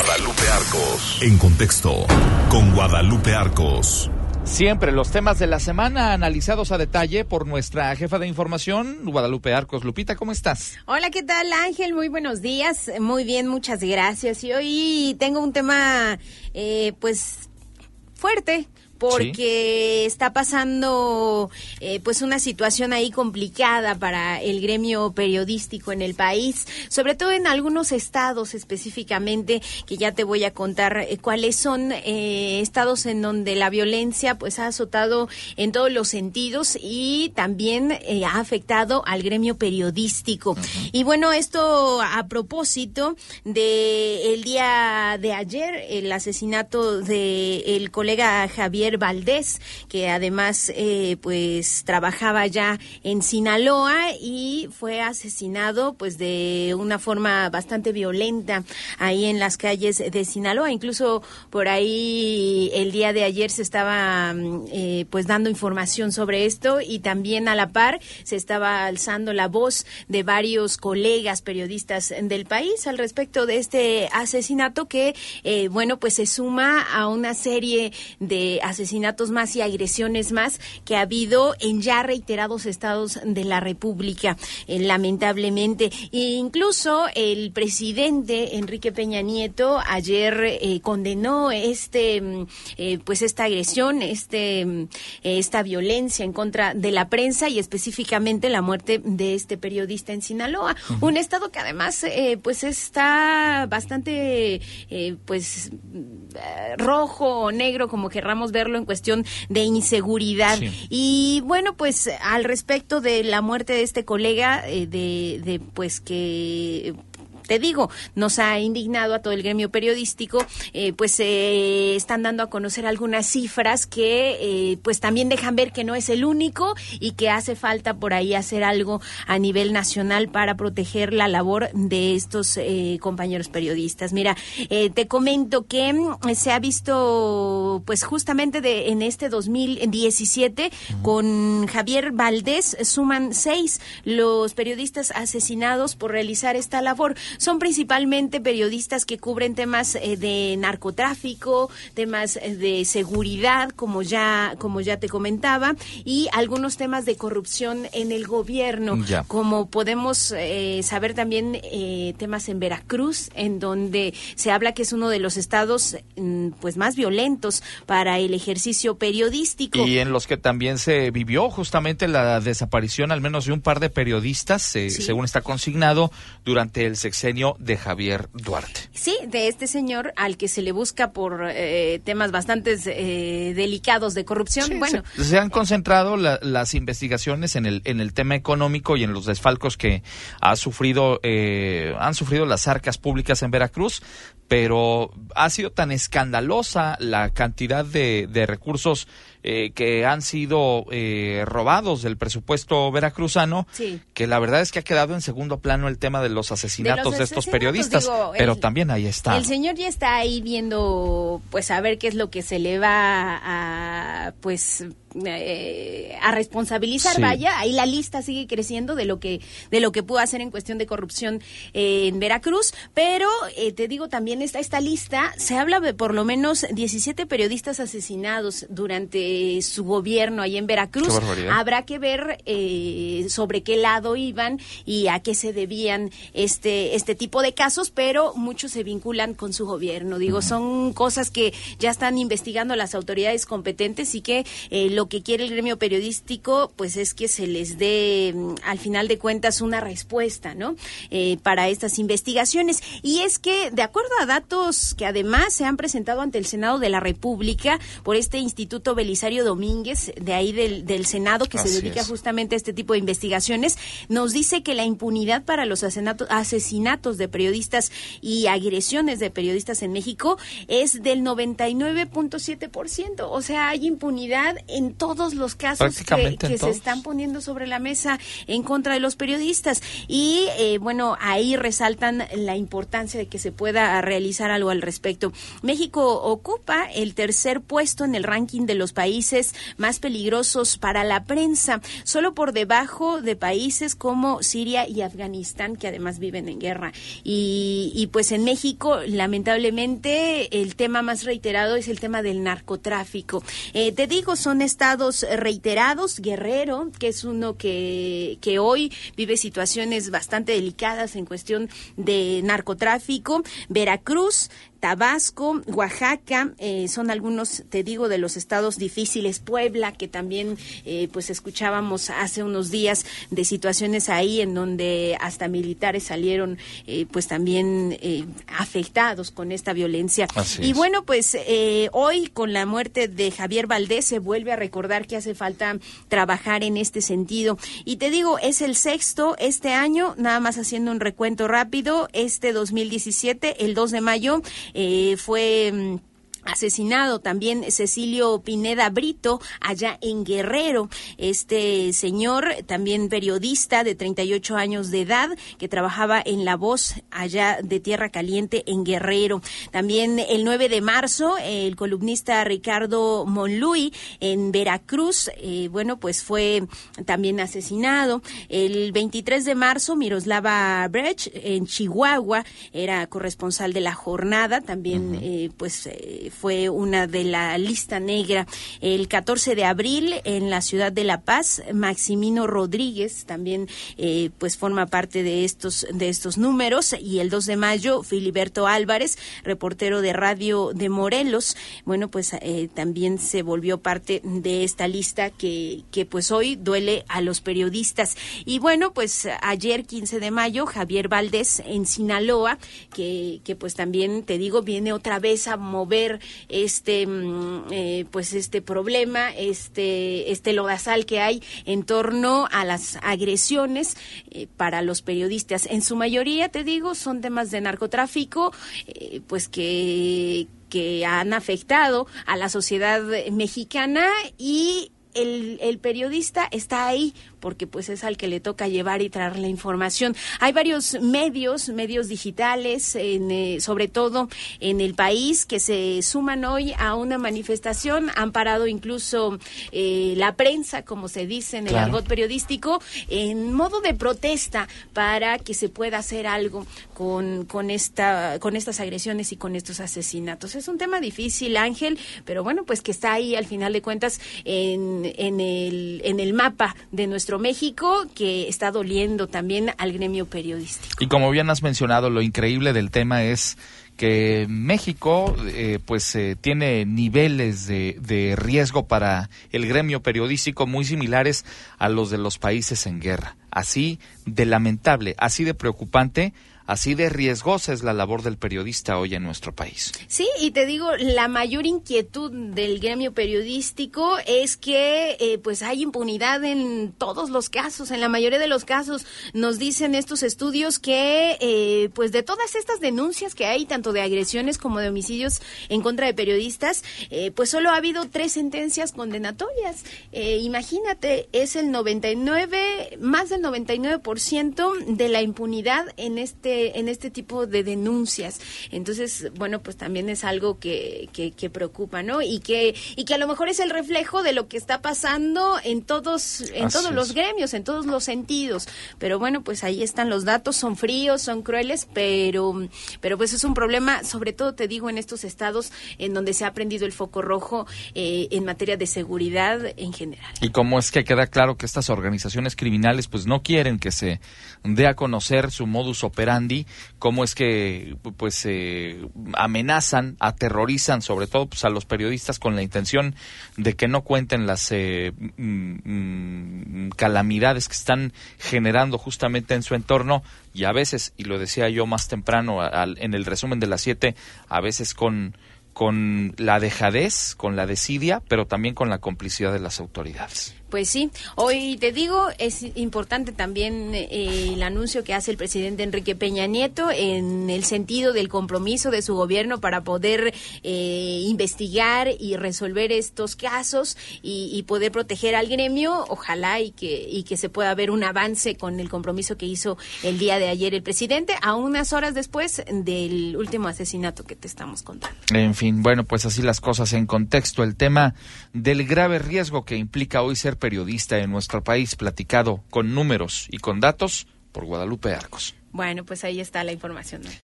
Guadalupe Arcos. En contexto, con Guadalupe Arcos. Siempre los temas de la semana analizados a detalle por nuestra jefa de información, Guadalupe Arcos. Lupita, ¿cómo estás? Hola, ¿qué tal, Ángel? Muy buenos días. Muy bien, muchas gracias. Y hoy tengo un tema, pues, fuerte. Porque está pasando pues una situación ahí complicada para el gremio periodístico en el país, sobre todo en algunos estados específicamente, que ya te voy a contar cuáles son estados en donde la violencia pues ha azotado en todos los sentidos y también ha afectado al gremio periodístico. Uh-huh. Y bueno, esto a propósito de el día de ayer, el asesinato de el colega Javier Valdés, que además pues trabajaba ya en Sinaloa y fue asesinado pues de una forma bastante violenta ahí en las calles de Sinaloa. Incluso por ahí el día de ayer se estaba pues dando información sobre esto y también a la par se estaba alzando la voz de varios colegas periodistas del país al respecto de este asesinato que bueno pues se suma a una serie de asesinatos más y agresiones más que ha habido en ya reiterados estados de la República, lamentablemente. E incluso el presidente Enrique Peña Nieto ayer condenó pues esta agresión, esta violencia en contra de la prensa y específicamente la muerte de este periodista en Sinaloa, uh-huh. Un estado que además pues está bastante pues rojo o negro, como querramos verlo, en cuestión de inseguridad. Sí. Y bueno, pues al respecto de la muerte de este colega, pues que te digo, nos ha indignado a todo el gremio periodístico, pues están dando a conocer algunas cifras que pues también dejan ver que no es el único y que hace falta por ahí hacer algo a nivel nacional para proteger la labor de estos compañeros periodistas. Mira, te comento que se ha visto pues justamente en este 2017 con Javier Valdés suman 6 los periodistas asesinados por realizar esta labor. Son principalmente periodistas que cubren temas de narcotráfico, temas de seguridad, como ya te comentaba, y algunos temas de corrupción en el gobierno. Ya. Como podemos saber también temas en Veracruz, en donde se habla que es uno de los estados pues más violentos para el ejercicio periodístico. Y en los que también se vivió justamente la desaparición al menos de un par de periodistas, sí. Según está consignado, durante el sexenio de Javier Duarte. Sí, de este señor al que se le busca por temas bastante delicados de corrupción. Sí, bueno, se han concentrado las investigaciones en el tema económico y en los desfalcos que han sufrido las arcas públicas en Veracruz, pero ha sido tan escandalosa la cantidad de recursos que han sido robados del presupuesto veracruzano, sí. Que la verdad es que ha quedado en segundo plano el tema de los asesinatos de estos periodistas, pero también ahí está. El señor ya está ahí viendo, pues a ver qué es lo que se le va a responsabilizar, sí. Vaya, ahí la lista sigue creciendo de lo que pudo hacer en cuestión de corrupción en Veracruz, pero te digo también esta lista, se habla de por lo menos 17 periodistas asesinados durante su gobierno ahí en Veracruz. Habrá que ver sobre qué lado iban y a qué se debían este tipo de casos, pero muchos se vinculan con su gobierno. Digo, son cosas que ya están investigando las autoridades competentes y que lo que quiere el gremio periodístico pues es que se les dé al final de cuentas una respuesta, ¿no? Para estas investigaciones. Y es que de acuerdo a datos que además se han presentado ante el Senado de la República por este Instituto Belisario Domínguez, de ahí del Senado, que se dedica justamente a este tipo de investigaciones, nos dice que la impunidad para los asesinatos de periodistas y agresiones de periodistas en México es del 99.7%. O sea, hay impunidad en en todos los casos que se están poniendo sobre la mesa en contra de los periodistas. Y bueno, ahí resaltan la importancia de que se pueda realizar algo al respecto. México ocupa el tercer puesto en el ranking de los países más peligrosos para la prensa, solo por debajo de países como Siria y Afganistán, que además viven en guerra. Y pues en México, lamentablemente, el tema más reiterado es el tema del narcotráfico. Te digo, son estados reiterados. Guerrero, que es uno que hoy vive situaciones bastante delicadas en cuestión de narcotráfico. Veracruz, Tabasco, Oaxaca, son algunos, te digo, de los estados difíciles. Puebla, que también pues escuchábamos hace unos días de situaciones ahí en donde hasta militares salieron pues también afectados con esta violencia. Y bueno, pues hoy con la muerte de Javier Valdez se vuelve a recordar que hace falta trabajar en este sentido. Y te digo, es el sexto este año, nada más haciendo un recuento rápido, 2017, el 2 de mayo, fue asesinado también Cecilio Pineda Brito allá en Guerrero. Este señor, también periodista de 38 años de edad, que trabajaba en La Voz allá de Tierra Caliente en Guerrero. También el 9 de marzo, el columnista Ricardo Monluy en Veracruz, bueno, pues fue también asesinado. El 23 de marzo, Miroslava Brecht en Chihuahua, era corresponsal de La Jornada, también fue una de la lista negra. El 14 de abril, en la ciudad de La Paz, Maximino Rodríguez también pues forma parte de estos números. Y el 2 de mayo, Filiberto Álvarez, reportero de radio de Morelos, bueno, pues también se volvió parte de esta lista que pues hoy duele a los periodistas. Y bueno, pues ayer, 15 de mayo, Javier Valdez en Sinaloa, que pues también, te digo, viene otra vez a mover este problema, este lodazal que hay en torno a las agresiones para los periodistas. En su mayoría, te digo, son temas de narcotráfico, pues que han afectado a la sociedad mexicana, y el periodista está ahí porque pues es al que le toca llevar y traer la información. Hay varios medios digitales, sobre todo en el país, que se suman hoy a una manifestación. Han parado incluso la prensa, como se dice en el argot periodístico, en modo de protesta para que se pueda hacer algo con estas agresiones y con estos asesinatos. Es un tema difícil, Ángel, pero bueno, pues que está ahí al final de cuentas en el mapa de nuestro México, que está doliendo también al gremio periodístico. Y como bien has mencionado, lo increíble del tema es que México tiene niveles de riesgo para el gremio periodístico muy similares a los de los países en guerra. Así de lamentable, así de preocupante, así de riesgosa es la labor del periodista hoy en nuestro país. Sí, y te digo, la mayor inquietud del gremio periodístico es que pues hay impunidad en todos los casos, en la mayoría de los casos. Nos dicen estos estudios que pues de todas estas denuncias que hay, tanto de agresiones como de homicidios en contra de periodistas, pues solo ha habido 3 sentencias condenatorias. Imagínate, es el 99, más del 99% de la impunidad en este tipo de denuncias. Entonces, bueno, pues también es algo que preocupa, ¿no? Y que a lo mejor es el reflejo de lo que está pasando en todos los gremios, en todos los sentidos. Pero bueno, pues ahí están los datos, son fríos, son crueles, pero pues es un problema, sobre todo te digo, en estos estados en donde se ha prendido el foco rojo en materia de seguridad en general. Y como es que queda claro que estas organizaciones criminales pues no quieren que se dé a conocer su modus operandi, cómo es que pues amenazan, aterrorizan sobre todo pues a los periodistas con la intención de que no cuenten las calamidades que están generando justamente en su entorno, y a veces, y lo decía yo más temprano en el resumen de las 7, a veces con la dejadez, con la desidia, pero también con la complicidad de las autoridades. Pues sí, hoy te digo, es importante también el anuncio que hace el presidente Enrique Peña Nieto en el sentido del compromiso de su gobierno para poder investigar y resolver estos casos y poder proteger al gremio. Ojalá y que se pueda ver un avance con el compromiso que hizo el día de ayer el presidente, a unas horas después del último asesinato que te estamos contando. En fin, bueno, pues así las cosas en contexto. El tema del grave riesgo que implica hoy ser periodista en nuestro país, platicado con números y con datos por Guadalupe Arcos. Bueno, pues ahí está la información.